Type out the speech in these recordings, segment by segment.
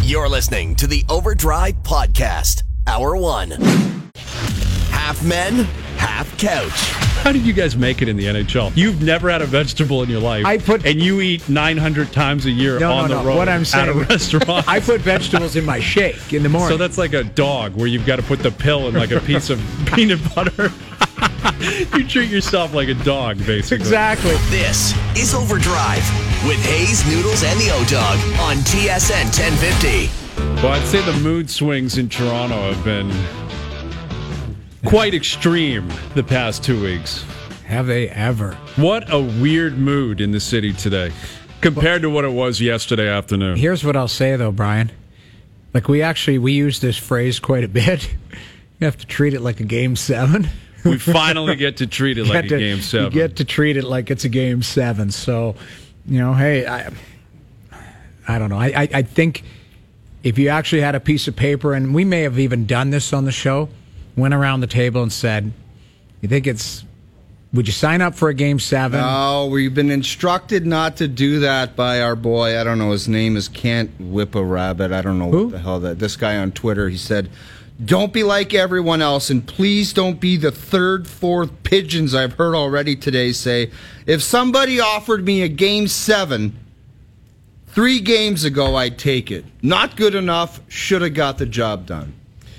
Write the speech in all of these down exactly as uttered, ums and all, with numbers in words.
You're listening to the Overdrive Podcast, Hour One. Half men, half couch. How did you guys make it in the N H L? You've never had a vegetable in your life, I put, and you eat nine hundred times a year no, on no, the no. road What I'm saying, at a restaurant. I put vegetables in my shake in the morning. So that's like a dog where you've got to put the pill in like a piece of peanut butter. You treat yourself like a dog, basically. Exactly. This is Overdrive with Hayes, Noodles, and the O-Dog on T S N ten fifty. Well, I'd say the mood swings in Toronto have been quite extreme the past two weeks. Have they ever? What a weird mood in the city today compared to what it was yesterday afternoon. Here's what I'll say, though, Brian. Like, we actually, we use this phrase quite a bit. You have to treat it like a game seven. We finally get to treat it like a to, game seven. You get to treat it like it's a game seven. So, you know, hey, I, I don't know. I, I, I think if you actually had a piece of paper, and we may have even done this on the show, went around the table and said, you think it's, would you sign up for a game seven? No, we've been instructed not to do that by our boy. I don't know. His name is Can't Whip a Rabbit. I don't know Who? what the hell that. This guy on Twitter, he said, don't be like everyone else, and please don't be the third, fourth pigeons I've heard already today say, if somebody offered me a game seven three games ago, I'd take it. Not good enough, should have got the job done.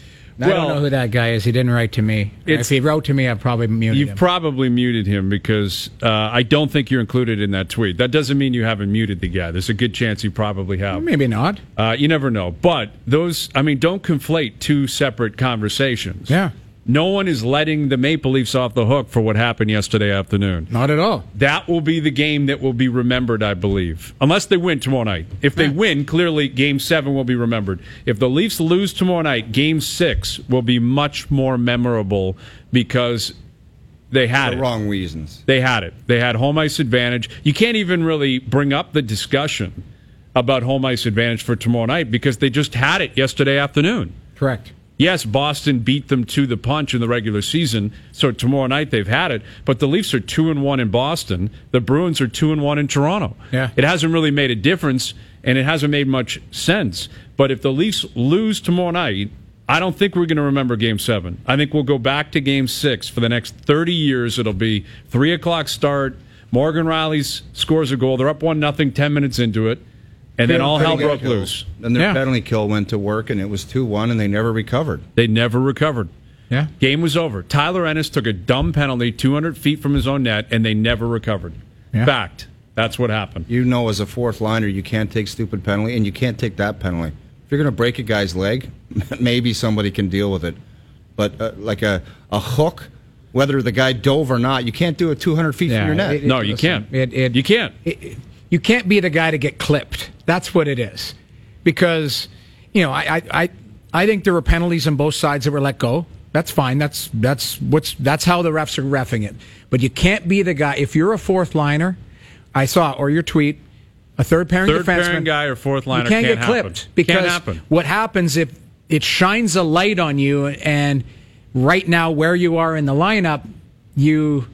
I Well, don't know who that guy is. He didn't write to me. It's- If he wrote to me, I'd probably muted You've him. probably muted him because uh, I don't think you're included in that tweet. That doesn't mean you haven't muted the guy. There's a good chance you probably have. Maybe not. Uh, you never know. But those, I mean, don't conflate two separate conversations. Yeah. No one is letting the Maple Leafs off the hook for what happened yesterday afternoon. Not at all. That will be the game that will be remembered, I believe. Unless they win tomorrow night. If they Yeah. win, clearly Game seven will be remembered. If the Leafs lose tomorrow night, Game six will be much more memorable because they had The it. wrong reasons. They had it. They had home ice advantage. You can't even really bring up the discussion about home ice advantage for tomorrow night because they just had it yesterday afternoon. Correct. Yes, Boston beat them to the punch in the regular season, so tomorrow night they've had it. But the Leafs are two and one in Boston. The Bruins are two and one in Toronto. Yeah. It hasn't really made a difference, and it hasn't made much sense. But if the Leafs lose tomorrow night, I don't think we're going to remember Game Seven. I think we'll go back to Game Six for the next thirty years. It'll be three o'clock start. Morgan Riley scores a goal. They're up one nothing. Ten minutes into it. And then all hell broke loose. And their Yeah. penalty kill went to work, and it was two one, and they never recovered. They never recovered. Yeah. Game was over. Tyler Ennis took a dumb penalty two hundred feet from his own net, and they never recovered. Yeah. Fact. That's what happened. You know, as a fourth liner, you can't take stupid penalty, and you can't take that penalty. If you're going to break a guy's leg, maybe somebody can deal with it. But uh, like a, a hook, whether the guy dove or not, you can't do it two hundred feet Yeah, from your net. it- No, you listen, can't. it- it- you can't. It- it- you can't be the guy to get clipped. That's what it is. Because, you know, I, I, I, I think there were penalties on both sides that were let go. That's fine. That's that's what's that's how the refs are reffing it. But you can't be the guy if you're a fourth liner. I saw or your tweet, a third pairing Third defenseman. pairing guy or fourth liner you can't, can't get happen. clipped because Can't happen. what happens if it shines a light on you and right now where you are in the lineup, you.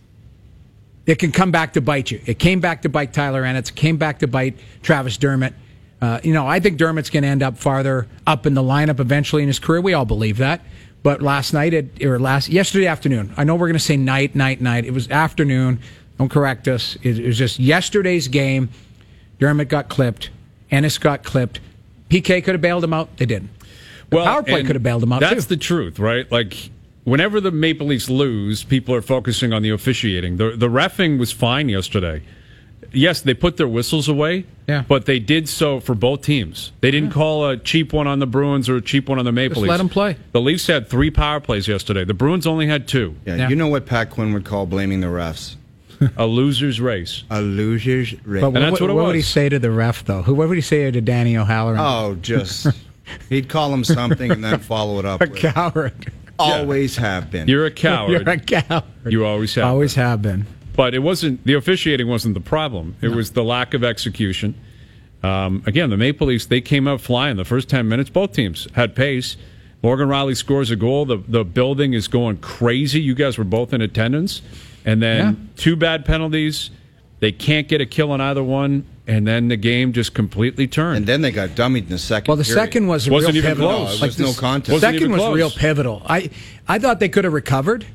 It can come back to bite you. It came back to bite Tyler Ennis. It came back to bite Travis Dermott. Uh, you know, I think Dermott's going to end up farther up in the lineup eventually in his career. We all believe that. But last night, it, or last yesterday afternoon, I know we're going to say night, night, night. It was afternoon. Don't correct us. It, it was just yesterday's game. Dermott got clipped. Ennis got clipped. P K could have bailed him out. They didn't. The power play and could have bailed him out, That's too. the truth, right? Like, whenever the Maple Leafs lose, people are focusing on the officiating. The the reffing was fine yesterday. Yes, they put their whistles away, Yeah. but they did so for both teams. They didn't call a cheap one on the Bruins or a cheap one on the Maple Just Leafs. let 'em play. The Leafs had three power plays yesterday. The Bruins only had two. Yeah, Yeah. you know what Pat Quinn would call blaming the refs? A loser's race. A loser's race. But And that's what it what would he was. say to the ref, though? Who, what would he say to Danny O'Halloran? Oh, just he'd call him something and then follow it up. a with, coward. Always have been. You're a coward. You're a coward. You always have. Always have been. But it wasn't the officiating wasn't the problem. It was the lack of execution. Um, again, the Maple Leafs, they came out flying the first ten minutes. Both teams had pace. Morgan Riley scores a goal. The the building is going crazy. You guys were both in attendance. And then Yeah. two bad penalties. They can't get a kill on either one. and then the game just completely turned. And then they got dummied in the second. Well, the period. second was Wasn't real even pivotal. close. No, it Like was no this- contest. The Wasn't second even was close. real pivotal. I I thought they could have recovered,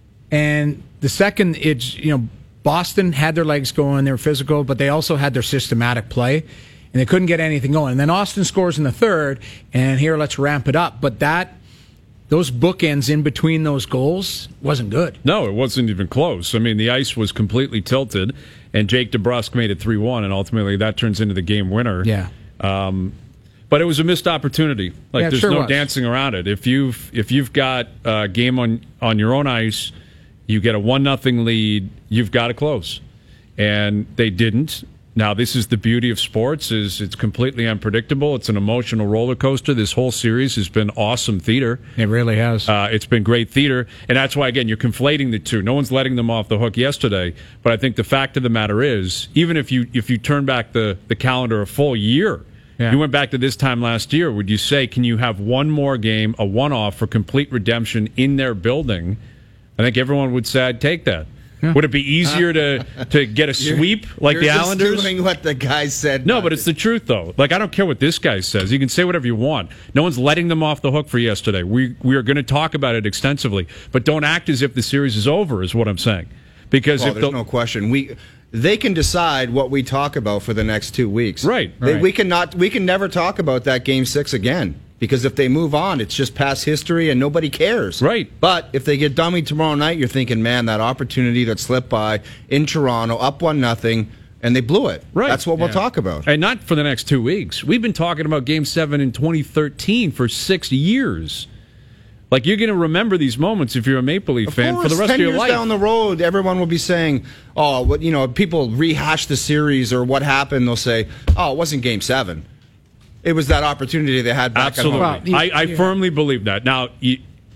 and the second, it's you know Boston had their legs going, they were physical, but they also had their systematic play, and they couldn't get anything going. And then Austin scores in the third, and here let's ramp it up. But that those bookends in between those goals wasn't good. No, it wasn't even close. I mean, the ice was completely tilted, and Jake DeBrusk made it three one, and ultimately that turns into the game winner. Yeah. Um, but it was a missed opportunity. Like Yeah, it there's sure no was. dancing around it. If you've if you've got a game on on your own ice, you get a one nothing lead, you've got to close, and they didn't. Now, this is the beauty of sports: is it's completely unpredictable. It's an emotional roller coaster. This whole series has been awesome theater. It really has. Uh, it's been great theater, and that's why, again, you're conflating the two. No one's letting them off the hook yesterday, but I think the fact of the matter is, even if you if you turn back the, the calendar a full year, Yeah. you went back to this time last year, would you say, can you have one more game, a one-off for complete redemption in their building? I think everyone would say, I'd take that. Yeah. Would it be easier to, to get a sweep like You're the just Islanders? doing what the guy said. No, not but it's to. the truth, though. Like, I don't care what this guy says. You can say whatever you want. No one's letting them off the hook for yesterday. We we are going to talk about it extensively, but don't act as if the series is over, is what I'm saying. Because Well, if there's the, no question. We they can decide what we talk about for the next two weeks. Right. They, Right. We cannot. We can never talk about that game six again because if they move on, it's just past history and nobody cares. Right. But if they get dummied tomorrow night, you're thinking, man, that opportunity that slipped by in Toronto, up one nothing, and they blew it. Right. That's what we'll Yeah. talk about. and not for the next two weeks. We've been talking about Game Seven in twenty thirteen for six years. Like, you're going to remember these moments if you're a Maple Leaf Of fan course, for the rest ten of your years life. down the road, everyone will be saying, "Oh, what you know?" People rehash the series or what happened. They'll say, "Oh, it wasn't Game Seven. It was that opportunity they had back Absolutely. at home." Well, I, I yeah. firmly believe that. Now, you,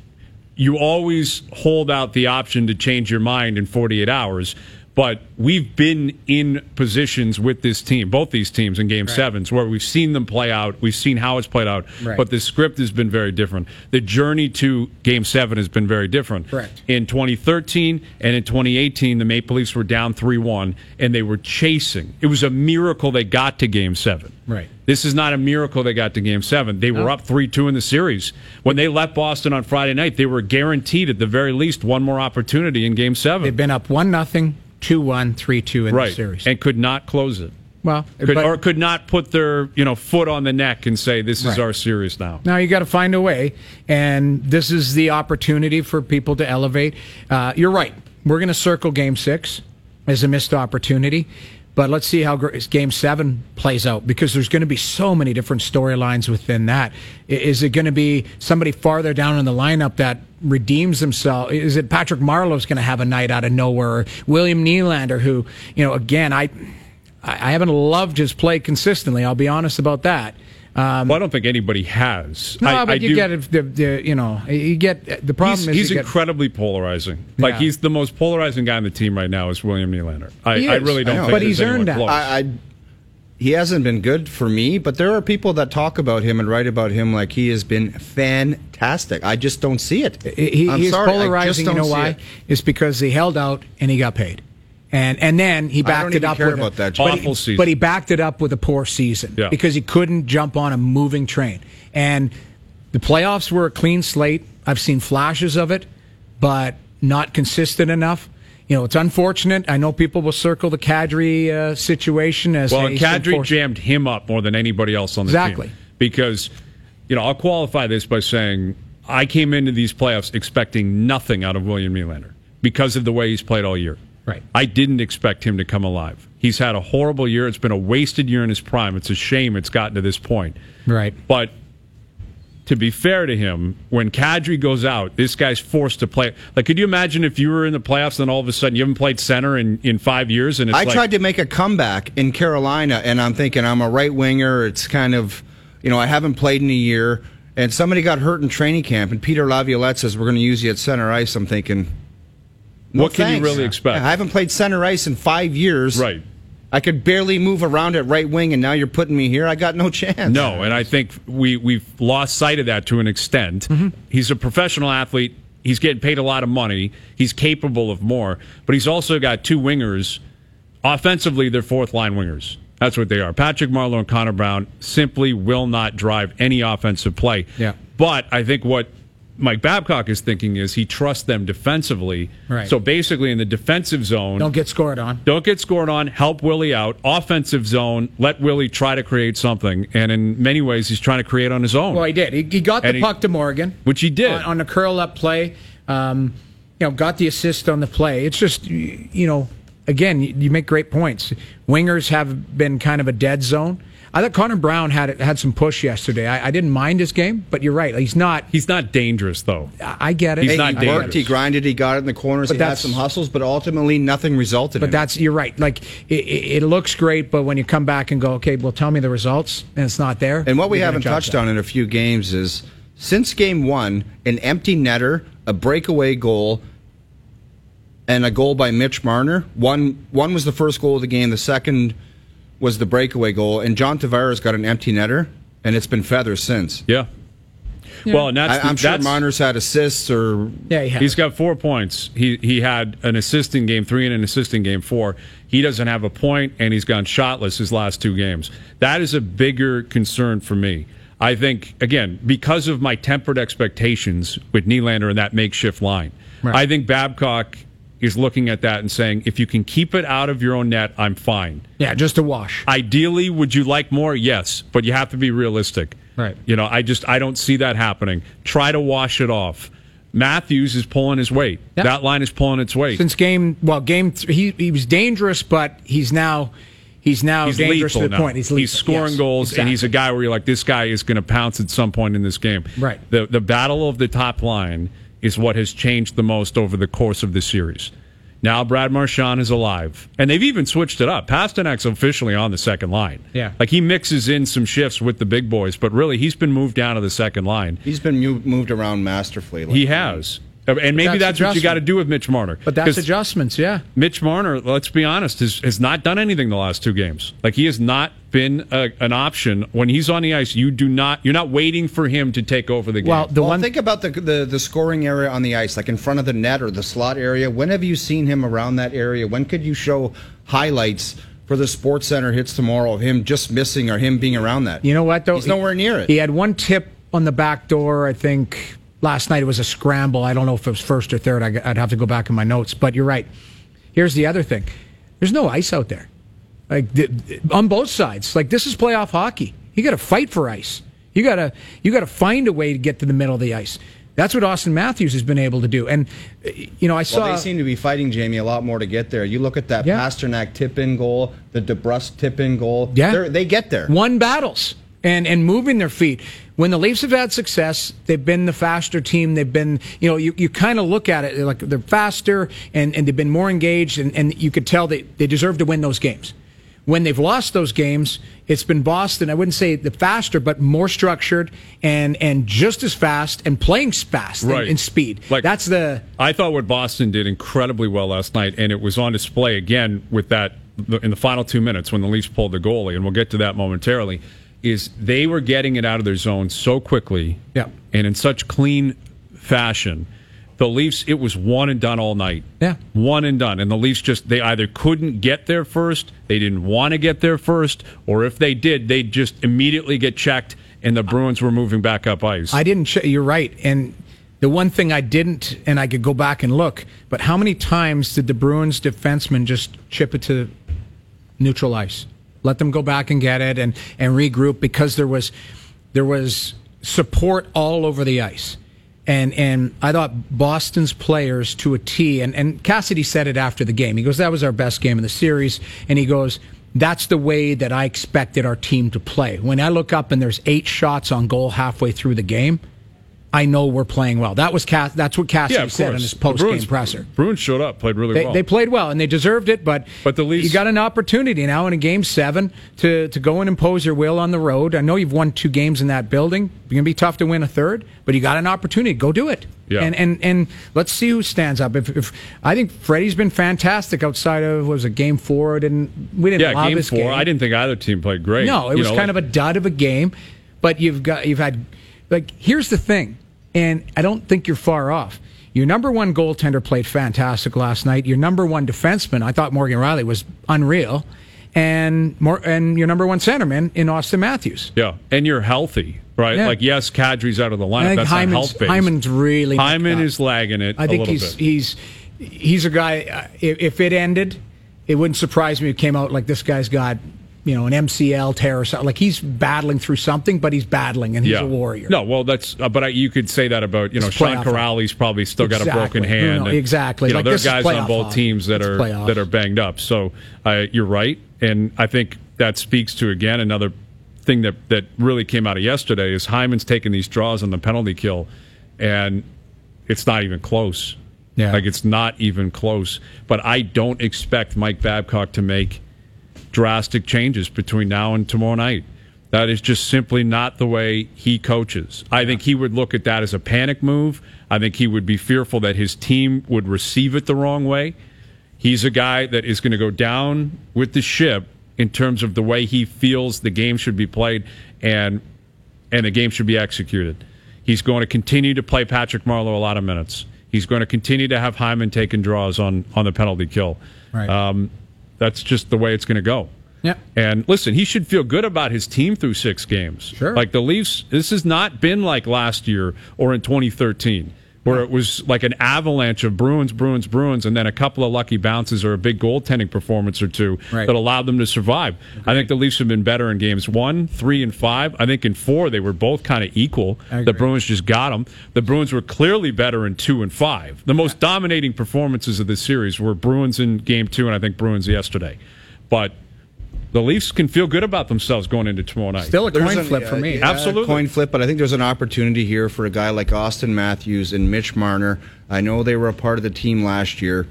you always hold out the option to change your mind in forty-eight hours, but we've been in positions with this team, both these teams in Game Sevens, where we've seen them play out. We've seen how it's played out, Right. but the script has been very different. The journey to Game Seven has been very different. Correct. In twenty thirteen and in twenty eighteen, the Maple Leafs were down three one, and they were chasing. It was a miracle they got to Game Seven. Right. This is not a miracle they got to Game seven. They were No. up three two in the series. When they left Boston on Friday night, they were guaranteed at the very least one more opportunity in Game seven. They've been up one nothing, two one, three two in right. the series. And could not close it. well, Could, but- or could not put their you know foot on the neck and say, this is Right. our series now. Now you got to find a way, and this is the opportunity for people to elevate. Uh, you're right. We're going to circle Game Six as a missed opportunity, but let's see how gr- Game Seven plays out because there's going to be so many different storylines within that. I- Is it going to be somebody farther down in the lineup that redeems himself? Is it Patrick Marleau's going to have a night out of nowhere? Or William Nylander, who you know, again, I I haven't loved his play consistently. I'll be honest about that. Um, Well, I don't think anybody has. no, I, but I you do, get it. The, the, you know, you get the problem He's, is he's you get- incredibly polarizing. Like Yeah. he's the most polarizing guy on the team right now is William Nylander. I, He I is. really don't I know. think But there's he's anyone earned that. close. I, I he hasn't been good for me, but there are people that talk about him and write about him like he has been fantastic. I just don't see it. he, I'm he's sorry, I just polarizing. You don't know see why? it. It's because he held out and he got paid, and and then he I backed don't it even up care with about a, that, but Awful he, season. But he backed it up with a poor season Yeah. because he couldn't jump on a moving train. And the playoffs were a clean slate. I've seen flashes of it, but not consistent enough. You know, it's unfortunate. I know people will circle the Kadri uh, situation as Well, hey, and he's been Kadri forced- jammed him up more than anybody else on the Exactly. team. Because, you know, I'll qualify this by saying I came into these playoffs expecting nothing out of William Nylander because of the way he's played all year. Right. I didn't expect him to come alive. He's had a horrible year. It's been a wasted year in his prime. It's a shame it's gotten to this point. Right. But to be fair to him, when Kadri goes out, this guy's forced to play. Like, could you imagine if you were in the playoffs and all of a sudden you haven't played center in, in five years? And it's I like, tried to make a comeback in Carolina, and I'm thinking I'm a right winger. It's kind of, you know, I haven't played in a year, and somebody got hurt in training camp, and Peter Laviolette says we're going to use you at center ice. I'm thinking, no, What can you thanks. really expect? I haven't played center ice in five years. Right. I could barely move around at right wing, and now you're putting me here. I got no chance. No, and I think we, we've lost sight of that to an extent. He's a professional athlete. He's getting paid a lot of money. He's capable of more. But he's also got two wingers. Offensively, they're fourth-line wingers. That's what they are. Patrick Marleau and Connor Brown simply will not drive any offensive play. Yeah. But I think what Mike Babcock is thinking is he trusts them defensively. Right. So basically in the defensive zone, Don't get scored on. don't get scored on, help Willie out. Offensive zone, let Willie try to create something. And in many ways, he's trying to create on his own. Well, he did. He, he got And the he- puck to Morgan. Which he did. On, on a curl-up play. Um, you know, got the assist on the play. It's just, you you know, again, you, you make great points. Wingers have been kind of a dead zone. I thought Connor Brown had had some push yesterday. I, I didn't mind his game, but you're right. He's not. He's not dangerous, though. I I get it. He's Hey, not he dangerous. worked, he grinded, he got it in the corners, But he had that's- some hustles, but ultimately nothing resulted But in that's you're right. Like it, it, it looks great, but when you come back and go, okay, well, tell me the results, and it's not there. it. And what we you're gonna haven't judge touched that. on in a few games is since game one, an empty netter, a breakaway goal, and a goal by Mitch Marner. One one was the first goal of the game. The second was the breakaway goal, and John Tavares got an empty netter, and it's been feathers since. Yeah. Well, and that's I, I'm the, sure that's, Marner's had assists or Yeah, he has. He's got four points. He he had an assist in game three and an assist in game four. He doesn't have a point, and he's gone shotless his last two games. That is a bigger concern for me. I think, again, because of my tempered expectations with Nylander and that makeshift line, Right. I think Babcock is looking at that and saying, if you can keep it out of your own net, I'm fine. Yeah, just a wash. Ideally, would you like more? Yes, but you have to be realistic. Right. You know, I just I don't see that happening. Try to wash it off. Matthews is pulling his weight. Yep. That line is pulling its weight. Since game, well, game three, he he was dangerous, but he's now he's now He's dangerous lethal to the now. point. He's, lethal. He's scoring Yes, goals, and he's a exactly. guy where you're like, this guy is going to pounce at some point in this game. Right. The the battle of the top line is what has changed the most over the course of the series. Now Brad Marchand is alive, and they've even switched it up. Pasternak's officially on the second line. Yeah. like he mixes in some shifts with the big boys, but really he's been moved down to the second line. he's been mu- moved around masterfully. He has. And maybe that's that's, what you adjustment. got to do with Mitch Marner. But that's 'Cause adjustments, yeah. Mitch Marner, let's be honest, has, has not done anything the last two games. Like, he has not been a, an option. When he's on the ice, you do not, you're not waiting for him to take over the game. Well, the well, one think about the, the the scoring area on the ice, like in front of the net or the slot area. When have you seen him around that area? When could you show highlights for the Sports Center hits tomorrow of him just missing or him being around that? You know what, though? He's nowhere near it. He had one tip on the back door, I think. Last night it was a scramble. I don't know if it was first or third. I- I'd have to go back in my notes. But you're right. Here's the other thing. There's no ice out there. Like th- th- on both sides. Like, this is playoff hockey. You got to fight for ice. You got to you got to find a way to get to the middle of the ice. That's what Austin Matthews has been able to do. And uh, you know, I saw Well, they seem to be fighting, Jamie, a lot more to get there. You look at that Yeah. Pasternak tip-in goal, the DeBrusque tip-in goal. Yeah. They're- they get there. won battles and and moving their feet. When the Leafs have had success, they've been the faster team. They've been, you know, you, you kind of look at it like they're faster and, and they've been more engaged, and, and you could tell they, they deserve to win those games. When they've lost those games, it's been Boston. I wouldn't say the faster, but more structured and and just as fast and playing fast Right. in, in speed. Like- That's the I thought what Boston did incredibly well last night, and it was on display again with that in the final two minutes when the Leafs pulled the goalie, and we'll get to that momentarily, is they were getting it out of their zone so quickly Yeah. and in such clean fashion. The Leafs, it was one and done all night. Yeah. One and done. And the Leafs just, they either couldn't get there first, they didn't want to get there first, or if they did, they'd just immediately get checked, and the Bruins were moving back up ice. I didn't. Ch- you're right. And the one thing I didn't, and I could go back and look, but how many times did the Bruins defensemen just chip it to neutral ice? Let them go back and get it and, and regroup, because there was there was support all over the ice. And and I thought Boston's players to a T, and, and Cassidy said it after the game. He goes, that was our best game in the series. And he goes, that's the way that I expected our team to play. When I look up and there's eight shots on goal halfway through the game, I know we're playing well. That was Cass- That's what Cassidy yeah, of said course. in his The post-game Bruins- presser. Bruins showed up, played really They, well. they played well, and they deserved it, but, But the Leafs- you got an opportunity now in a game seven to, to go and impose your will on the road. I know you've won two games in that building. It's going to be tough to win a third, but you got an opportunity. Go do it. Yeah. And, and and let's see who stands up. If, if I think Freddie's been fantastic outside of, what was it, game four? Didn't we didn't yeah, love game this four. game. I didn't think either team played great. No, it You was know, kind like- of a dud of a game. But you've got you've had like here's the thing, and I don't think you're far off. Your number one goaltender played fantastic last night. Your number one defenseman, I thought Morgan Riley was unreal, and more, and your number one centerman in Austin Matthews. Yeah, and you're healthy, right? Yeah. Like, yes, Kadri's out of the lineup. I think That's Hyman's, not health based. Hyman's really Hyman is lagging it. I a think little he's bit. he's he's a guy. Uh, if, if it ended, it wouldn't surprise me if it came out like this guy's got, you know, an M C L tear or something. Like, he's battling through something, but he's battling, and he's yeah. a warrior. No, well, that's. Uh, but I, you could say that about, you know, It's Sean playoff. Corrali's probably still got a Exactly. broken hand. No, no, and, exactly. You know, Like, there are this is guys on playoff both hockey. teams that It's are playoffs. that are banged up. So uh, you're right, and I think that speaks to, again, another thing that that really came out of yesterday is Hyman's taking these draws on the penalty kill, and it's not even close. Yeah. Like, it's not even close. But I don't expect Mike Babcock to make drastic changes between now and tomorrow night. That is just simply not the way he coaches. I think he would look at that as a panic move. I think he would be fearful that his team would receive it the wrong way. He's a guy that is going to go down with the ship in terms of the way he feels the game should be played and and the game should be executed. He's going to continue to play Patrick Marleau a lot of minutes. He's going to continue to have Hyman taking draws on, on the penalty kill. Right. Um, that's just the way it's going to go. Yeah. And listen, he should feel good about his team through six games. Sure. Like the Leafs, this has not been like last year or in twenty thirteen, where it was like an avalanche of Bruins, Bruins, Bruins, and then a couple of lucky bounces or a big goaltending performance or two Right. that allowed them to survive. Okay. I think the Leafs have been better in games one, three, and five. I think in four they were both kind of equal. The Bruins just got them. The Bruins were clearly better in two and five. The most dominating performances of this series were Bruins in game two, and I think Bruins yesterday. But the Leafs can feel good about themselves going into tomorrow night. Still a There's coin an- flip for me. yeah, Absolutely. coin flip, but I think there's an opportunity here for a guy like Austin Matthews and Mitch Marner. I know they were a part of the team last year.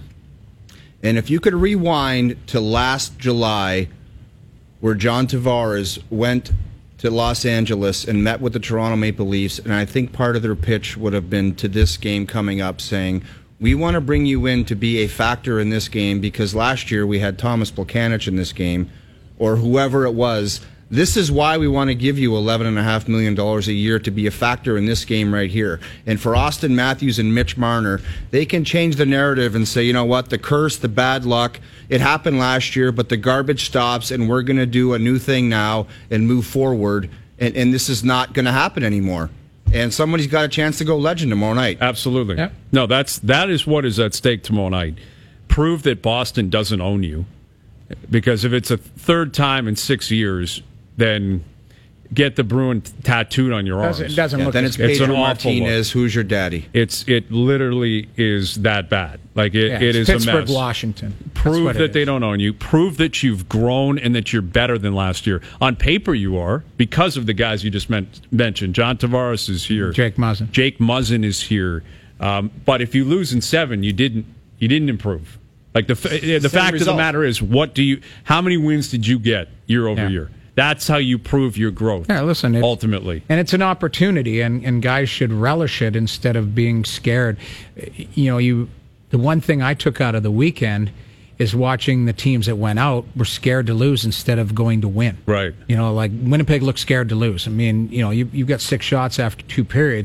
And if you could rewind to last July, where John Tavares went to Los Angeles and met with the Toronto Maple Leafs, and I think part of their pitch would have been to this game coming up, saying, we want to bring you in to be a factor in this game because last year we had Thomas Plekanec in this game, or whoever it was. This is why we want to give you eleven point five million dollars a year to be a factor in this game right here. And for Austin Matthews and Mitch Marner, they can change the narrative and say, you know what, the curse, the bad luck, it happened last year, but the garbage stops, and we're going to do a new thing now and move forward, and, and this is not going to happen anymore. And somebody's got a chance to go legend tomorrow night. Absolutely. Yep. No, that's that is what is at stake tomorrow night. Prove that Boston doesn't own you. Because if it's a third time in six years, then get the Bruin tattooed on your arms. Doesn't, doesn't Yeah, look then as it's good. It's an Pedro awful Martinez, who's your daddy? It's it literally is that bad. Like it, Yeah, it it's is Pittsburgh, a mess. Washington. That's Prove what it that they is. don't own you. Prove that you've grown and that you're better than last year. On paper, you are because of the guys you just men- mentioned. John Tavares is here. Jake Muzzin. Jake Muzzin is here. Um, but if you lose in seven, you didn't. You didn't improve. Like the f- the fact of result. the matter is, what do you? How many wins did you get year over Yeah. year? That's how you prove your growth. Yeah, listen. It, ultimately, And it's an opportunity, and, and guys should relish it instead of being scared. You know, you the one thing I took out of the weekend is watching the teams that went out were scared to lose instead of going to win. right? You know, like Winnipeg looked scared to lose. I mean, you know, you, you've got six shots after two periods.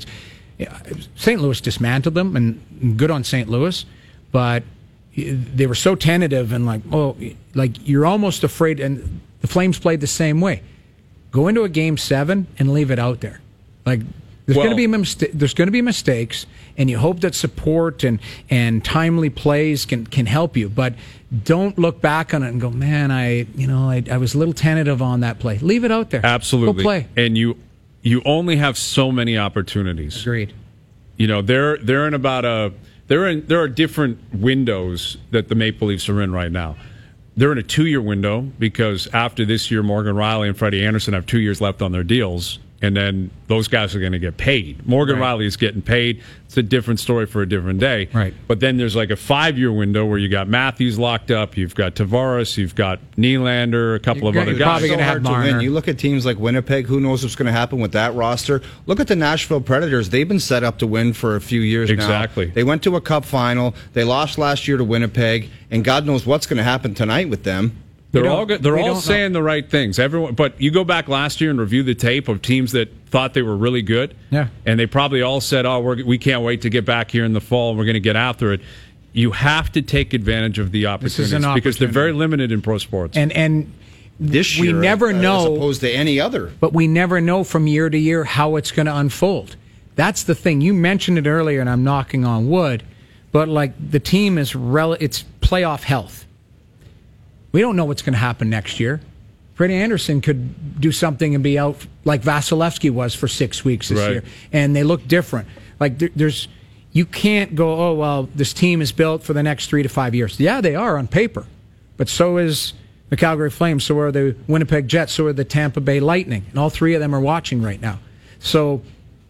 Saint Louis dismantled them, and good on Saint Louis, but they were so tentative and like, oh, like you're almost afraid. And the Flames played the same way. Go into a game seven and leave it out there. Like there's Well- going to be mista- there's going to be mistakes, and you hope that support and and timely plays can can help you. But don't look back on it and go, man, I you know I, I was a little tentative on that play. Leave it out there. Absolutely. Go play. And you you only have so many opportunities. Agreed. You know, they're they're in about a they're in there are different windows that the Maple Leafs are in right now. They're in a two-year window because after this year, Morgan Riley and Freddie Anderson have two years left on their deals, and then those guys are going to get paid. Morgan Right. Riley is getting paid. It's a different story for a different day. Right. But then there's like a five-year window where you got Matthews locked up, you've got Tavares, you've got Nylander, a couple You're of gonna- other you're guys. probably so gonna have hard to Marner. win. You look at teams like Winnipeg, who knows what's going to happen with that roster? Look at the Nashville Predators. They've been set up to win for a few years Exactly. now. They went to a cup final. They lost last year to Winnipeg, and God knows what's going to happen tonight with them. They're We all don't- good. They're we all don't saying the right things. Everyone, but you go back last year and review the tape of teams that thought they were really good. Yeah. and they probably all said, "Oh, we're, we can't wait to get back here in the fall. and We're going to get after it." You have to take advantage of the is opportunities an because they're opportunity. very limited in pro sports. And and this we year, never uh, know, as opposed to any other. But we never know from year to year how it's going to unfold. That's the thing. You mentioned it earlier, and I'm knocking on wood, but like the team is rel- it's playoff health. We don't know what's going to happen next year. Freddie Anderson could do something and be out like Vasilevsky was for six weeks this right. year, and they look different. Like there, there's, you can't go, oh well, this team is built for the next three to five years. Yeah, they are on paper, but so is the Calgary Flames, so are the Winnipeg Jets, so are the Tampa Bay Lightning, and all three of them are watching right now. So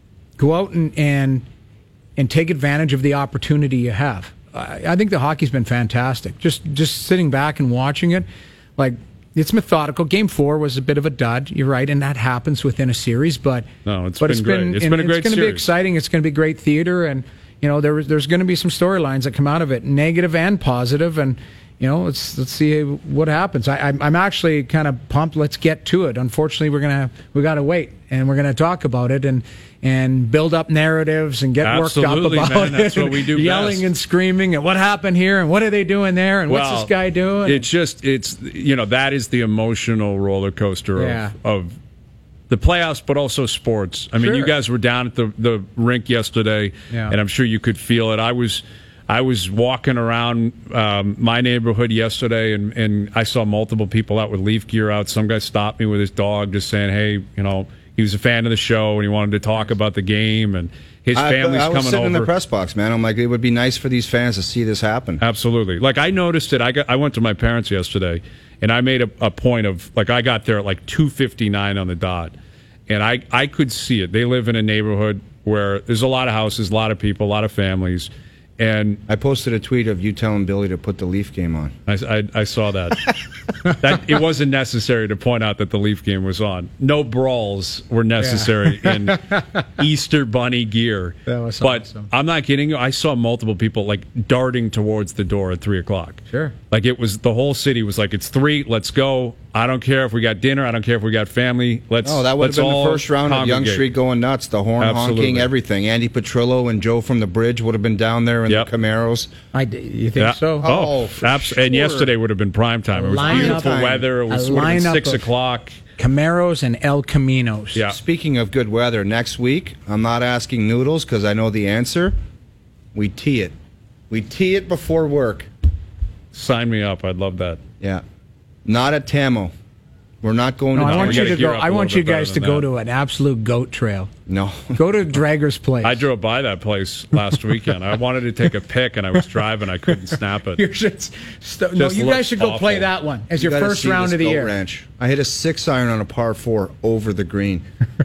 go out and and, and take advantage of the opportunity you have. I, I think the hockey's been fantastic. Just just sitting back and watching it, like it's methodical. Game four was a bit of a dud. You're right, and that happens within a series. But no, it's but been it's great. been It's been a great It's going to be series. exciting. It's going to be great theater, and you know there there's going to be some storylines that come out of it, negative and positive, and. You know, let's let's see what happens. I, I'm I'm actually kind of pumped. Let's get to it. Unfortunately, we're gonna we got to wait, and we're gonna talk about it and and build up narratives and get Absolutely, worked up about man. That's it. what we do Yelling best. and screaming and what happened here and what are they doing there and Well, what's this guy doing? It's just it's you know that is the emotional roller coaster Yeah. of of the playoffs, but also sports. I mean, Sure. you guys were down at the the rink yesterday, Yeah. and I'm sure you could feel it. I was. I was walking around um, my neighborhood yesterday, and, and I saw multiple people out with Leaf gear out. Some guy stopped me with his dog, just saying, "Hey, you know, he was a fan of the show and he wanted to talk about the game, and his I, family's I was coming sitting over." in the press box, man. I'm like, it would be nice for these fans to see this happen. Absolutely. Like I noticed it. I got. I went to my parents yesterday, and I made a, a point of like I got there at like two fifty-nine on the dot, and I I could see it. They live in a neighborhood where there's a lot of houses, a lot of people, a lot of families. And I posted a tweet of you telling Billy to put the Leaf game on. I, I, I saw that. that. It wasn't necessary to point out that the Leaf game was on. No brawls were necessary Yeah. in Easter Bunny gear. That was but awesome. I'm not kidding you. I saw multiple people like darting towards the door at three o'clock. Sure. Like it was the whole city was like, it's three. Let's go. I don't care if we got dinner. I don't care if we got family. Let's. Oh, that would have let's been all the first round of Young congregate. Street going nuts. The horn Absolutely. honking, everything. Andy Petrillo and Joe from the Bridge would have been down there in Yep. the Camaros. I d- you think Yeah. so? Oh, Oh, for abs- and sure. yesterday would have been prime time. It was lineup- beautiful Time. weather. It was A would have been lineup six of- o'clock. Camaros and El Caminos. Yeah. Speaking of good weather, next week, I'm not asking Noodles because I know the answer. We tee it. We tee it before work. Sign me up. I'd love that. Yeah. Not at Tamo. We're not going No, to I we want you gotta to gear go. up a I want little you bit better guys to than go that. to an absolute goat trail. No. Go to Drager's Place. I drove by that place last weekend. I wanted to take a pic, and I was driving. I couldn't snap it. You're just, st- no, Just you looks guys should go play awful. that one as You your gotta first see round this of the goat year. ranch. I hit a six iron on a par four over the green.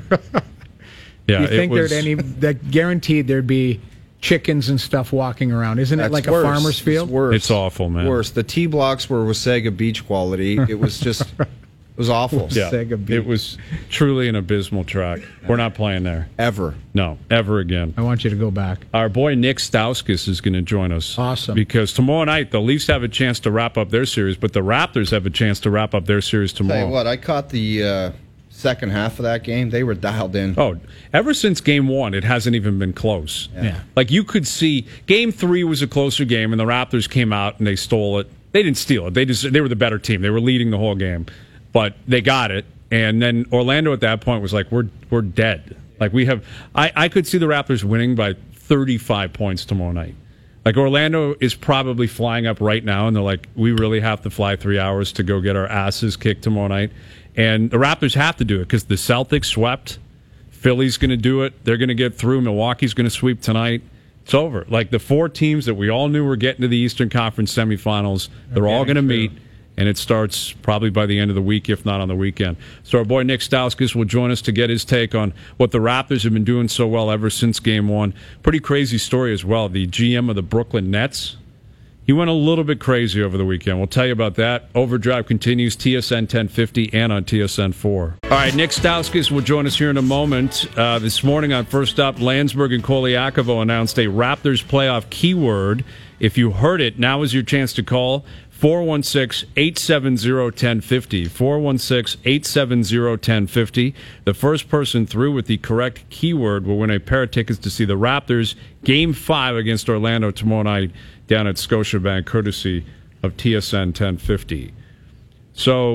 Yeah, You it think was, there'd any that guaranteed there'd be chickens and stuff walking around? Isn't it That's like worse. a farmer's field? It's worse. It's awful, man. Worse. The tee blocks were Wasaga Beach quality. It was just, it was awful. Yeah, Sega beat. it was truly an abysmal track. We're not playing there. Ever. No, ever again. I want you to go back. Our boy Nick Stauskas is going to join us. Awesome. Because tomorrow night the Leafs have a chance to wrap up their series, but the Raptors have a chance to wrap up their series Tell tomorrow. you what, I caught the uh, second half of that game. They were dialed in. Oh, ever since game one, it hasn't even been close. Yeah. Like you could see, game three was a closer game, and the Raptors came out and they stole it. They didn't steal it. They just they were the better team. They were leading the whole game, but they got it. And then Orlando at that point was like, we're we're dead. Like we have, I, I could see the Raptors winning by thirty-five points tomorrow night. Like Orlando is probably flying up right now, and they're like, we really have to fly three hours to go get our asses kicked tomorrow night. And the Raptors have to do it because the Celtics swept. Philly's going to do it. They're going to get through. Milwaukee's going to sweep tonight. It's over. Like the four teams that we all knew were getting to the Eastern Conference semifinals, they're all going to meet. And it starts probably by the end of the week, if not on the weekend. So our boy Nick Stauskas will join us to get his take on what the Raptors have been doing so well ever since game one. Pretty crazy story as well. The G M of the Brooklyn Nets, he went a little bit crazy over the weekend. We'll tell you about that. Overdrive continues, T S N ten fifty and on T S N four. All right, Nick Stauskas will join us here in a moment. Uh, this morning on First Up, Landsberg and Koliakovo announced a Raptors playoff keyword. If you heard it, now is your chance to call. four one six, eight seven zero, one zero five zero. four one six, eight seven zero, one zero five zero. The first person through with the correct keyword will win a pair of tickets to see the Raptors Game five against Orlando tomorrow night down at Scotiabank, courtesy of T S N ten fifty. So,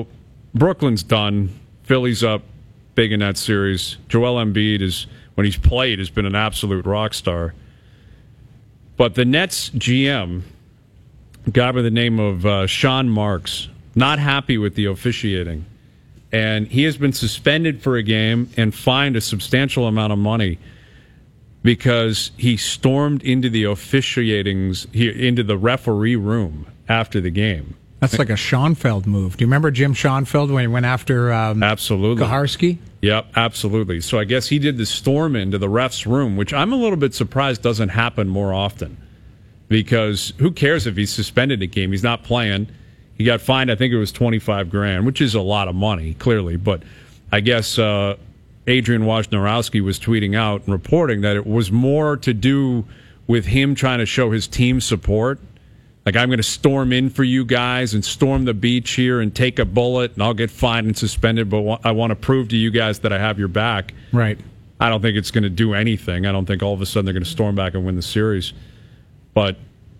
Brooklyn's done. Philly's up big in that series. Joel Embiid is, when he's played, has been an absolute rock star. But the Nets G M, a guy by the name of uh, Sean Marks, not happy with the officiating. And he has been suspended for a game and fined a substantial amount of money because he stormed into the officiating's, into the referee room after the game. That's like a Schoenfeld move. Do you remember Jim Schoenfeld when he went after um, absolutely Kaharski? Yep, absolutely. So I guess he did the storm into the ref's room, which I'm a little bit surprised doesn't happen more often. Because who cares if he's suspended a game? He's not playing. He got fined, I think it was twenty-five grand, which is a lot of money, clearly. But I guess uh, Adrian Wojnarowski was tweeting out and reporting that it was more to do with him trying to show his team support. Like, I'm going to storm in for you guys and storm the beach here and take a bullet, and I'll get fined and suspended, but I want to prove to you guys that I have your back. Right. I don't think it's going to do anything. I don't think all of a sudden they're going to storm back and win the series. But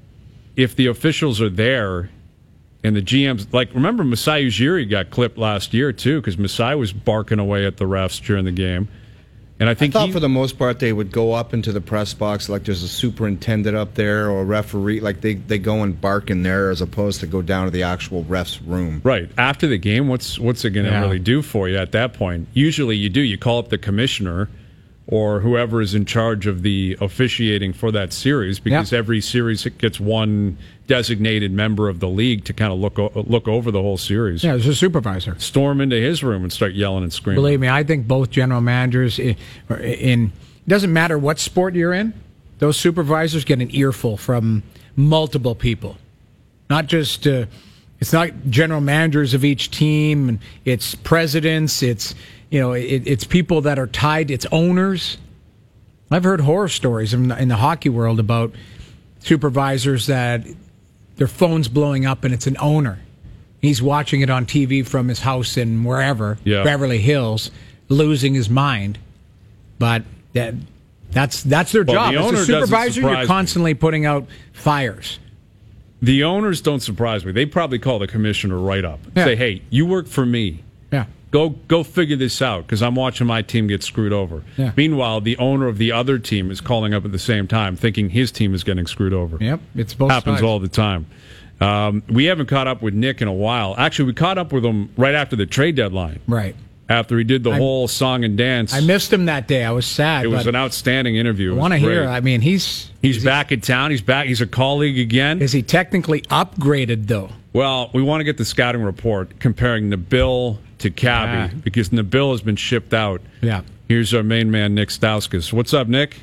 if the officials are there and the G Ms, like, remember Masai Ujiri got clipped last year, too, because Masai was barking away at the refs during the game. And I think I thought he, for the most part they would go up into the press box like there's a superintendent up there or a referee, like they, they go and bark in there as opposed to go down to the actual ref's room. Right. After the game, what's what's it going to Yeah. really do for you at that point? Usually you do. You call up the commissioner or whoever is in charge of the officiating for that series because Yeah. every series gets one designated member of the league to kind of look o- look over the whole series. Yeah, there's a supervisor. Storm into his room and start yelling and screaming. Believe me, I think both general managers in, in it doesn't matter what sport you're in, those supervisors get an earful from multiple people. Not just uh, it's not general managers of each team, and it's presidents, it's you know, it, it's people that are tied, it's owners. I've heard horror stories in the, in the hockey world about supervisors that their phone's blowing up and it's an owner. He's watching it on T V from his house in wherever, Yeah. Beverly Hills, losing his mind. But that that's that's their Well, job. the As owner a doesn't supervisor, surprise you're me. constantly putting out fires. The owners don't surprise me. They probably call the commissioner right up. Yeah. Say, hey, you work for me. Yeah. Go go figure this out because I'm watching my team get screwed over. Yeah. Meanwhile, the owner of the other team is calling up at the same time, thinking his team is getting screwed over. Yep. It's both Happens sides. all the time. Um, we haven't caught up with Nick in a while. Actually, we caught up with him right after the trade deadline. Right. After he did the I- whole song and dance. I missed him that day. I was sad. It was but an outstanding interview. It I was want to great. hear. I mean, he's He's back in town. He's back. He's a colleague again. is he technically upgraded though? Well, we want to get the scouting report comparing Nabil to Cabby Ah. because Nabil has been shipped out. Yeah. Here's our main man, Nick Stauskas. What's up, Nick?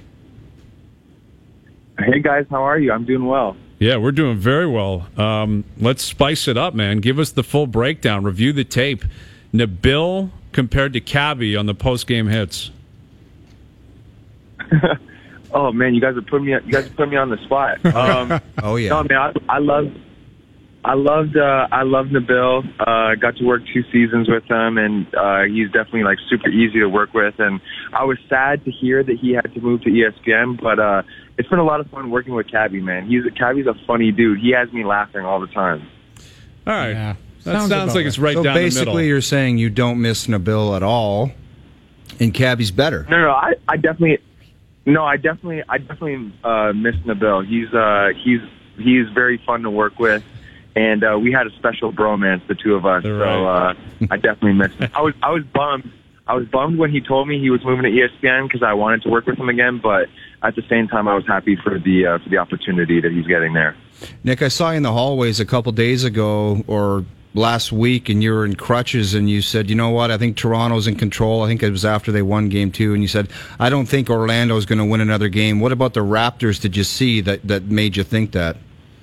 Hey guys, how are you? I'm doing well. Yeah, we're doing very well. Um, let's spice it up, man. Give us the full breakdown. Review the tape. Nabil compared to Cabby on the post-game hits. Oh man, you guys are putting me. You guys are putting me on the spot. Um, Oh, yeah. No man, I, I love. I loved. Uh, I loved Nabil. Uh, got to work two seasons with him, and uh, he's definitely like super easy to work with. And I was sad to hear that he had to move to E S P N, but uh, it's been a lot of fun working with Cabby. Man, he's Cabby's a funny dude. He has me laughing all the time. All right. Yeah. That Sounds sounds, about like it's right so down the basically middle. you're saying you don't miss Nabil at all, and Cabby's better. No, no, I, I definitely, no, I definitely, I definitely uh, miss Nabil. He's, uh, he's, he's very fun to work with, and uh, we had a special bromance, the two of us. Right. So uh, I definitely miss him. I was, I was bummed. I was bummed when he told me he was moving to E S P N because I wanted to work with him again. But at the same time, I was happy for the uh, for the opportunity that he's getting there. Nick, I saw you in the hallways a couple days ago or last week, and you were in crutches, and you said, you know what, I think Toronto's in control. I think it was after they won game two, and you said, I don't think Orlando's going to win another game. What about the Raptors did you see that, that made you think that?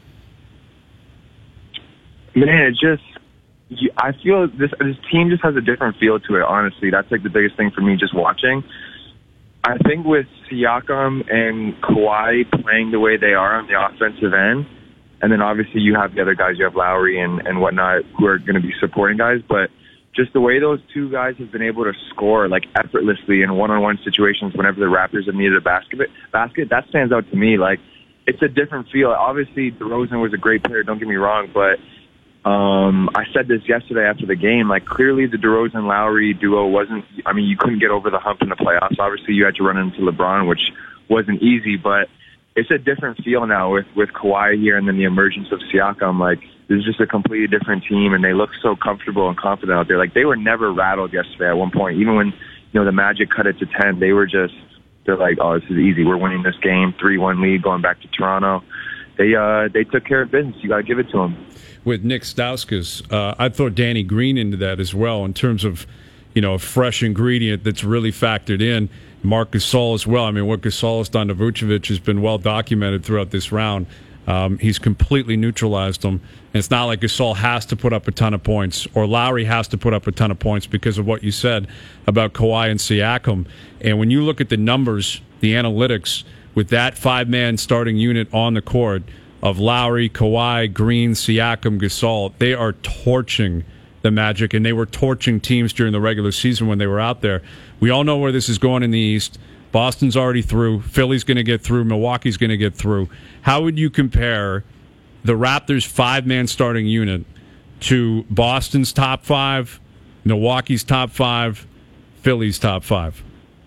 Man, it just, you- I feel this this team just has a different feel to it, honestly. That's like the biggest thing for me just watching. I think with Siakam and Kawhi playing the way they are on the offensive end, and then obviously you have the other guys, you have Lowry and, and whatnot, who are going to be supporting guys, but just the way those two guys have been able to score like effortlessly in one-on-one situations whenever the Raptors have needed a basket, basket that stands out to me. Like, it's a different feel. Obviously, DeRozan was a great player, don't get me wrong, but Um, I said this yesterday after the game. Like, clearly the DeRozan-Lowry duo wasn't, I mean, you couldn't get over the hump in the playoffs. Obviously, you had to run into LeBron, which wasn't easy, but it's a different feel now with, with Kawhi here and then the emergence of Siakam. Like, this is just a completely different team, and they look so comfortable and confident out there. Like, they were never rattled yesterday at one point. Even when, you know, the Magic cut it to ten, they were just, they're like, oh, this is easy. We're winning this game, three one lead going back to Toronto. They uh, they took care of business. You got to give it to them. With Nick Stauskas, uh, I'd throw Danny Green into that as well in terms of, you know, a fresh ingredient that's really factored in. Marc Gasol as well. I mean, what Gasol has done to Vucevic has been well documented throughout this round. Um, he's completely neutralized them. And it's not like Gasol has to put up a ton of points or Lowry has to put up a ton of points because of what you said about Kawhi and Siakam. And when you look at the numbers, the analytics, with that five-man starting unit on the court of Lowry, Kawhi, Green, Siakam, Gasol, they are torching the Magic, and they were torching teams during the regular season when they were out there. We all know where this is going in the East. Boston's already through. Philly's going to get through. Milwaukee's going to get through. How would you compare the Raptors' five-man starting unit to Boston's top five, Milwaukee's top five, Philly's top five?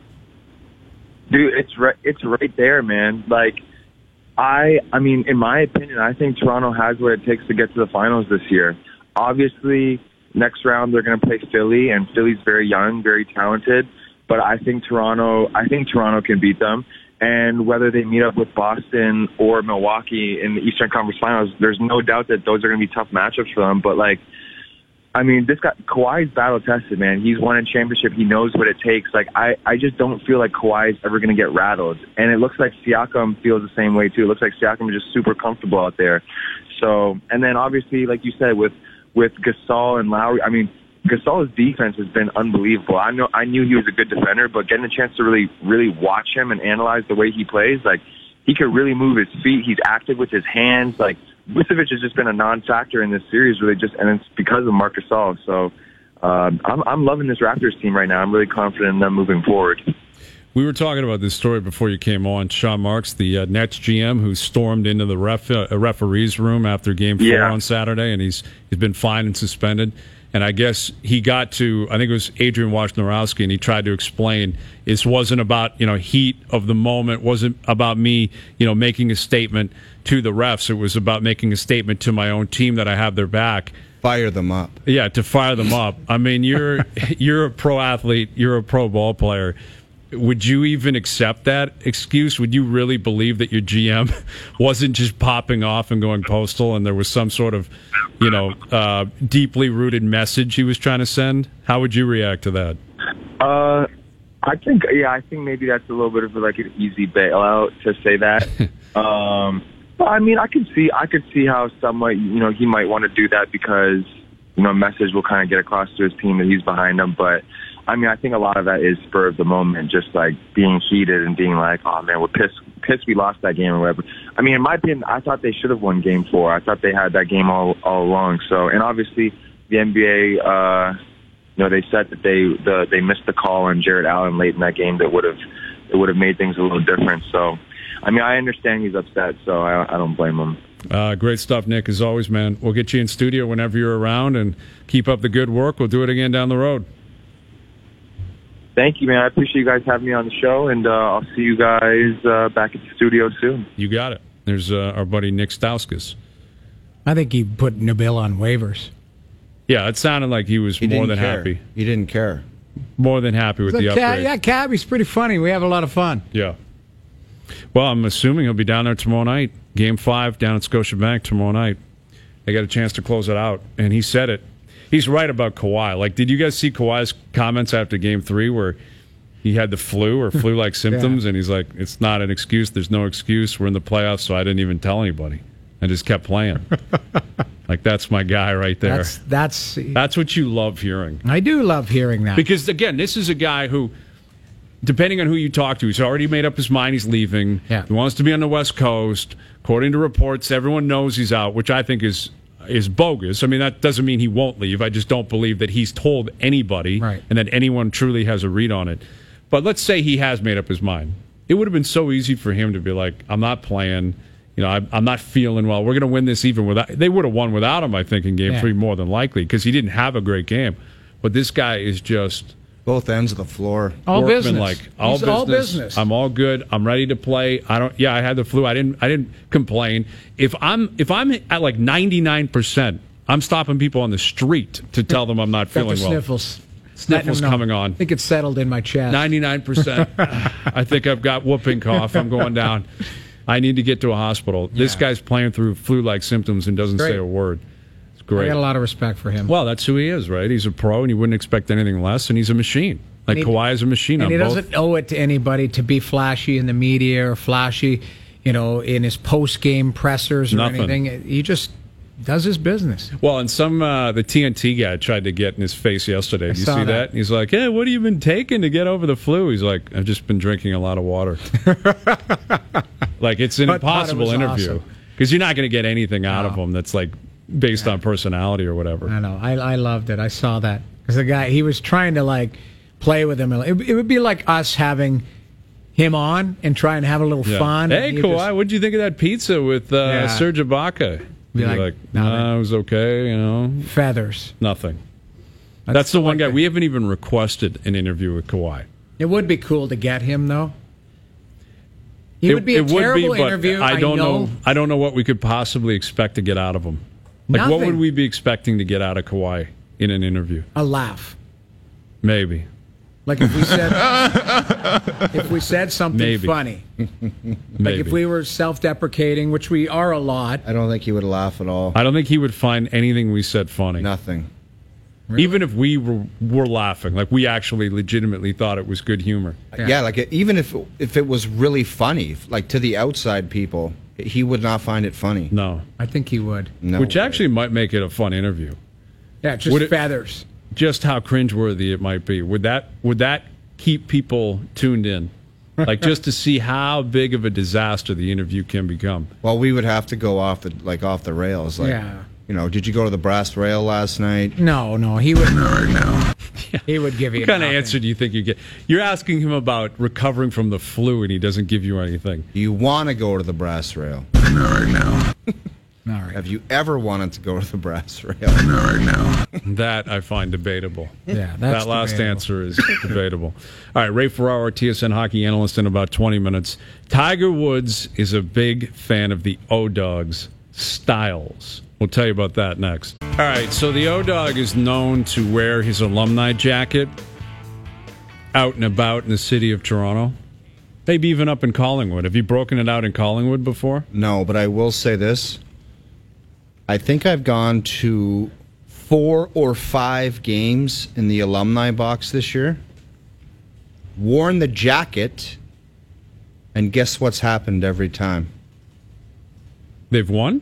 Dude, it's right, it's right there, man. Like, I, I mean, in my opinion, I think Toronto has what it takes to get to the finals this year. Obviously, next round they're going to play Philly, and Philly's very young, very talented. But I think Toronto, I think Toronto can beat them. And whether they meet up with Boston or Milwaukee in the Eastern Conference Finals, there's no doubt that those are going to be tough matchups for them. But like, I mean, this guy, Kawhi's battle tested, man. He's won a championship. He knows what it takes. Like, I, I just don't feel like Kawhi's ever going to get rattled. And it looks like Siakam feels the same way, too. It looks like Siakam is just super comfortable out there. So, and then obviously, like you said, with, with Gasol and Lowry, I mean, Gasol's defense has been unbelievable. I know, I knew he was a good defender, but getting a chance to really, really watch him and analyze the way he plays, like, he could really move his feet. He's active with his hands. Like, Vucevic has just been a non-factor in this series, really, just and it's because of Marc Gasol. So um, I'm, I'm loving this Raptors team right now. I'm really confident in them moving forward. We were talking about this story before you came on. Sean Marks, the uh, Nets G M, who stormed into the ref, uh, referee's room after Game Four yeah. on Saturday, and he's he's been fined and suspended. And I guess he got to, I think it was Adrian Wojnarowski, and he tried to explain this wasn't about, you know, heat of the moment, wasn't about me, you know, making a statement to the refs. It was about making a statement to my own team that I have their back. Fire them up. Yeah, to fire them up. I mean, you're you're a pro athlete, you're a pro ball player. Would you even accept that excuse? Would you really believe that your G M wasn't just popping off and going postal and there was some sort of, you know, uh, deeply rooted message he was trying to send? How would you react to that? Uh, I think, yeah, I think maybe that's a little bit of like an easy bailout to say that. um, but I mean, I could see, I could see how somewhat, you know, he might want to do that because, you know, a message will kind of get across to his team that he's behind them. But I mean, I think a lot of that is spur of the moment, just like being heated and being like, oh man, we're pissed, pissed we lost that game or whatever. I mean, in my opinion, I thought they should have won game four. I thought they had that game all, all along. So, and obviously the N B A, uh, you know, they said that they, the, they missed the call on Jared Allen late in that game that would have, it would have made things a little different. So, I mean, I understand he's upset, so I, I don't blame him. Uh, great stuff, Nick, as always, man. We'll get you in studio whenever you're around and keep up the good work. We'll do it again down the road. Thank you, man. I appreciate you guys having me on the show, and uh, I'll see you guys uh, back at the studio soon. You got it. There's uh, our buddy Nick Stauskas. I think he put Nabil on waivers. Yeah, it sounded like he was He more didn't than care. happy. He didn't care. More than happy with So the Cab, upgrade. yeah, Cabby's pretty funny. We have a lot of fun. Yeah. Well, I'm assuming he'll be down there tomorrow night. Game five down at Scotiabank tomorrow night. They got a chance to close it out. And he said it. He's right about Kawhi. Like, did you guys see Kawhi's comments after game three where he had the flu or flu-like symptoms? Yeah. And he's like, it's not an excuse. There's no excuse. We're in the playoffs, so I didn't even tell anybody. I just kept playing. Like, that's my guy right there. That's, that's That's what you love hearing. I do love hearing that. Because, again, this is a guy who, depending on who you talk to, he's already made up his mind he's leaving. Yeah. He wants to be on the West Coast. According to reports, everyone knows he's out, which I think is is bogus. I mean, that doesn't mean he won't leave. I just don't believe that he's told anybody Right. and that anyone truly has a read on it. But let's say he has made up his mind. It would have been so easy for him to be like, I'm not playing. you know, I, I'm not feeling well. We're going to win this even without. They would have won without him, I think, in game Yeah. three more than likely because he didn't have a great game. But this guy is just Both ends of the floor. All business. like all He's business. all business. I'm all good. I'm ready to play. I don't. Yeah, I had the flu. I didn't. I didn't complain. If I'm if I'm at like ninety-nine percent, I'm stopping people on the street to tell them I'm not Got feeling the well. sniffles. Sniffles Letting him know. coming on. I think it's settled in my chest. ninety-nine percent. I think I've got whooping cough. I'm going down. I need to get to a hospital. This Yeah. guy's playing through flu-like symptoms and doesn't Great. say a word. It's I great. got a lot of respect for him. Well, that's who he is, right? He's a pro, and you wouldn't expect anything less, and he's a machine. Like And he- Kawhi is a machine. and on he both. doesn't owe it to anybody to be flashy in the media or flashy, you know, in his post-game pressers or Nothing. anything. He just does his business. Well, and some uh, the T N T guy tried to get in his face yesterday. Did you saw see that. that? He's like, "Hey, what have you been taking to get over the flu?" He's like, "I've just been drinking a lot of water." Like it's an But thought it impossible was interview awesome. because you're not going to get anything out of No. him that's like based on personality or whatever. I know. I, I loved it. I saw that because the guy he was trying to like play with him. It, it would be like us having him on and try and have a little Yeah. fun. Hey, and he Kawhi, just- what'd you think of that pizza with uh, Yeah. Serge Ibaka? Be You're like, like, "Nothing." nah, it was okay, you know, feathers. nothing. That's, the the one one guy. thing. We haven't even requested an interview with Kawhi. It would be cool to get him though. He would be a it would terrible be, but interview. I don't know. know. I don't know what we could possibly expect to get out of him. Like, what Nothing. would we be expecting to get out of Kawhi in an interview? A laugh. Maybe. Like if we said if we said something Maybe. funny. Maybe. Like if we were self-deprecating, which we are a lot. I don't think he would laugh at all. I don't think he would find anything we said funny. Nothing. Even if we were, were laughing, like we actually legitimately thought it was good humor. Yeah. Yeah, like even if if it was really funny, like to the outside people, he would not find it funny. No. I think he would. No Which way. actually might make it a fun interview. Yeah, just Would it- feathers. Just how cringeworthy it might be. Would that would that keep people tuned in? Like just to see how big of a disaster the interview can become. Well, we would have to go off the like off the rails. Like, Yeah. you know, did you go to the brass rail last night? No, no, he would. He would give you. What kind of nothing. answer do you think you get? You're asking him about recovering from the flu, and he doesn't give you anything. Do you want to go to the brass rail? All right. Have you ever wanted to go to the brass rail? That I find debatable. Yeah, that's that last debatable. answer is debatable. All right, Ray Ferraro, T S N hockey analyst, in about twenty minutes. Tiger Woods is a big fan of the O-Dogs styles. We'll tell you about that next. All right, so the O-Dog is known to wear his alumni jacket out and about in the city of Toronto. Maybe even up in Collingwood. Have you broken it out in Collingwood before? No, but I will say this. I think I've gone to four or five games in the alumni box this year, worn the jacket, and guess what's happened every time? They've won?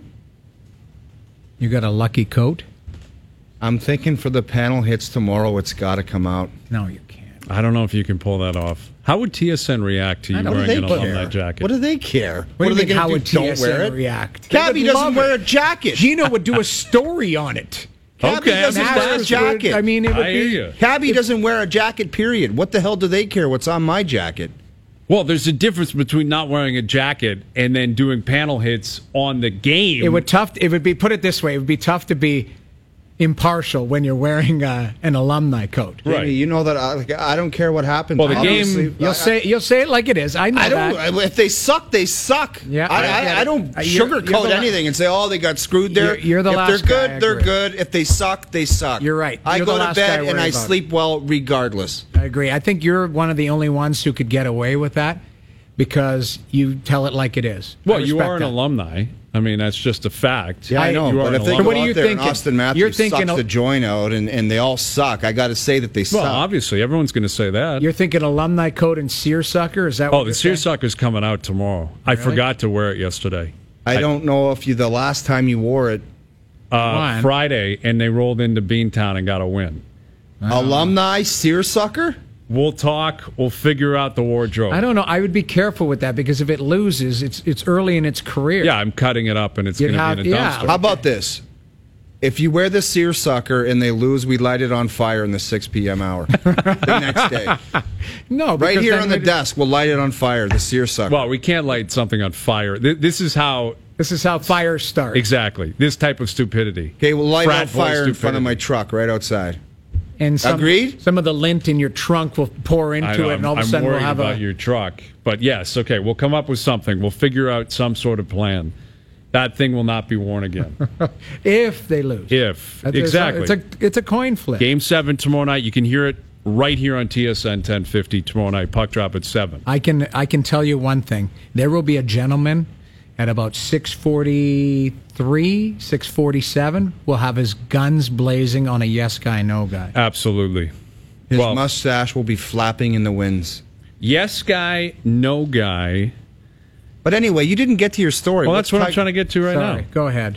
You got a lucky coat? I'm thinking for the panel hits tomorrow, it's got to come out. No, you can't. I don't know if you can pull that off. How would T S N react to you What do wearing they an alumni care? jacket? What do they care? What, do are you they mean, going how to would do? T Don't S wear N it. react? Cabby They would doesn't love wear it. a jacket. Gino would do a story on it. Cabby Okay, doesn't I'm wear a Masters jacket. would- I mean, it would I be. hear you. Cabby doesn't wear a jacket, period. What the hell do they care what's on my jacket? Well, there's a difference between not wearing a jacket and then doing panel hits on the game. It would tough. It would be put it this way. It would be tough to be impartial when you're wearing uh, an alumni coat. Right. Jamie, you know that I, like, I don't care what happens. Well, the Obviously, game- You'll I- say you'll say it like it is. I know I don't. that. If they suck, they suck. Yeah, I, I get I, I it. don't Uh, you're- you're sugarcoat the la- anything and say, "Oh, they got screwed there." You're- you're the if last they're good, guy I they're agree. good. If they suck, they suck. You're right. I You're go the to last guy bed I and worry I about. sleep well, regardless. I agree. I think you're one of the only ones who could get away with that because you tell it like it is. I well, you respect are an that. alumni. I mean, that's just a fact. Yeah, I, I- know. you are But an if they alumni. go what are out you there and thinking? Austin Matthews You're thinking sucks a- the joint out and, and they all suck, I got to say that they Well, suck. obviously, everyone's going to say that. You're thinking alumni coat and seersucker? Is that what oh, the you're saying? seersucker's coming out tomorrow. I forgot to wear it yesterday. I don't know if you the last time you wore it. Uh, Why? Friday, and they rolled into Beantown and got a win. Alumni seersucker? We'll talk. We'll figure out the wardrobe. I don't know. I would be careful with that because if it loses, it's it's early in its career. Yeah, I'm cutting it up, and it's You'd going to have- be in a yeah. dumpster. How about this? If you wear the seersucker and they lose, we light it on fire in the six p.m. hour the next day. No, Right because here then on the we'd- desk, we'll light it on fire, the seersucker. Well, we can't light something on fire. Th- This is how This is how fires start. Exactly. This type of stupidity. Okay, well, light Frat on boy fire in front of stupidity. my truck right outside. And some, Agreed? Some of the lint in your trunk will pour into I know, it, and all of a I'm sudden we'll worried have about a. your truck. But yes, okay, we'll come up with something. We'll figure out some sort of plan. That thing will not be worn again. If they lose. If. That's- Exactly. It's a, it's a coin flip. Game seven tomorrow night. You can hear it right here on T S N ten fifty tomorrow night. Puck drop at seven. I can I can tell you one thing. There will be a gentleman at about six forty-three, six forty-seven will have his guns blazing on a yes guy, no guy. Absolutely. His Well- mustache will be flapping in the winds. Yes guy, no guy. But anyway, you didn't get to your story. Well, What's that's what I'm Ti- trying to get to right Sorry, now. go ahead.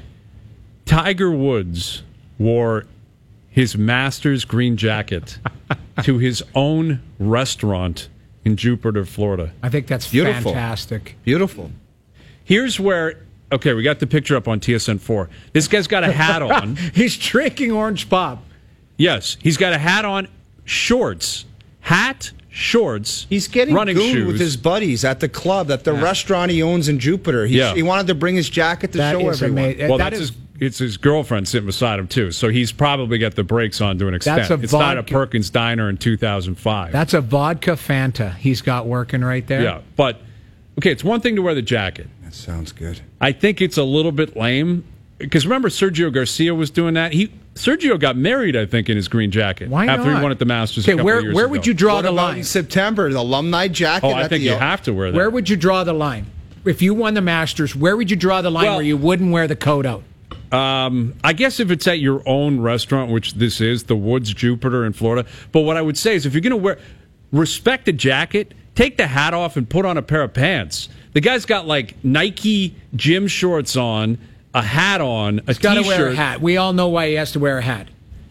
Tiger Woods wore his Masters green jacket to his own restaurant in Jupiter, Florida. I think that's Beautiful. fantastic. Beautiful. Here's where, okay, we got the picture up on T S N four. This guy's got a hat on. He's drinking orange pop. Yes, he's got a hat on, shorts, hat, shorts. He's getting running gooned shoes with his buddies at the club, at the restaurant he owns in Jupiter. He, Yeah. he wanted to bring his jacket to That show is everyone. amazing. Well, that that's is his, it's his girlfriend sitting beside him too, so he's probably got the brakes on to an extent. That's a It's not a vodka- Perkins Diner in two thousand five. that's a vodka Fanta he's got working right there. Yeah, but okay, it's one thing to wear the jacket. That sounds good. I think it's a little bit lame because remember Sergio Garcia was doing that. He Sergio got married, I think, in his green jacket Why after not? he won at the Masters. a Okay, couple where of years where ago. would you draw What the about line? in September, the alumni jacket? Oh, I at think the- you have to wear that. Where would you draw the line? If you won the Masters, where would you draw the line Well- where you wouldn't wear the coat out? Um, I guess if it's at your own restaurant, which this is, the Woods Jupiter in Florida. But what I would say is if you're going to wear, respect the jacket, take the hat off and put on a pair of pants. The guy's got like Nike gym shorts on, a hat on, a He's got to t-shirt. wear a hat. We all know why he has to wear a hat.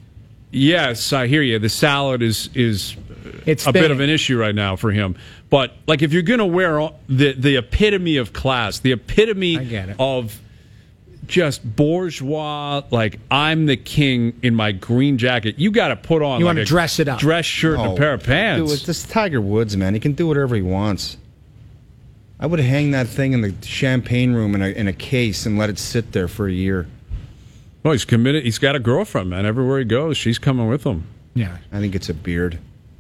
Yes, I hear you. The salad is is It's a bit thinning. of an issue right now for him. But like, if you're going to wear all, the the epitome of class, the epitome I get it. of just bourgeois, like I'm the king in my green jacket, you got to put on. You like wanna a dress it up. dress shirt and Oh, a pair of pants. Dude, it's this Tiger Woods, man. He can do whatever he wants. I would hang that thing in the champagne room in a, in a case and let it sit there for a year. Well, he's committed. He's got a girlfriend, man. Everywhere he goes, she's coming with him. Yeah. I think it's a beard.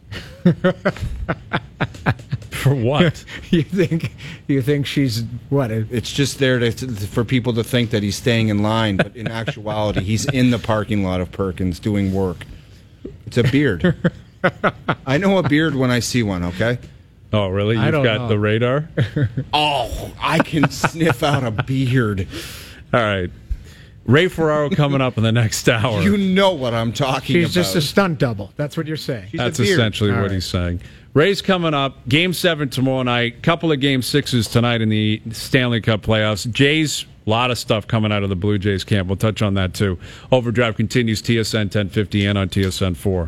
For what? You think you think she's what? a- It's just there to, to- for people to think that he's staying in line, but in actuality, he's in the parking lot of Perkins doing work. It's a beard. I know a beard when I see one, okay? Oh, really? I You've don't got know. the radar? Oh, I can sniff out a beard. All right. Ray Ferraro coming up in the next hour. You know what I'm talking She's about. just a stunt double. That's what you're saying. She's a That's beard. essentially All what right. he's saying. Ray's coming up. Game seven tomorrow night. Couple of game sixes tonight in the Stanley Cup playoffs. Jays, a lot of stuff coming out of the Blue Jays camp. We'll touch on that too. Overdrive continues T S N ten fifty and on T S N four.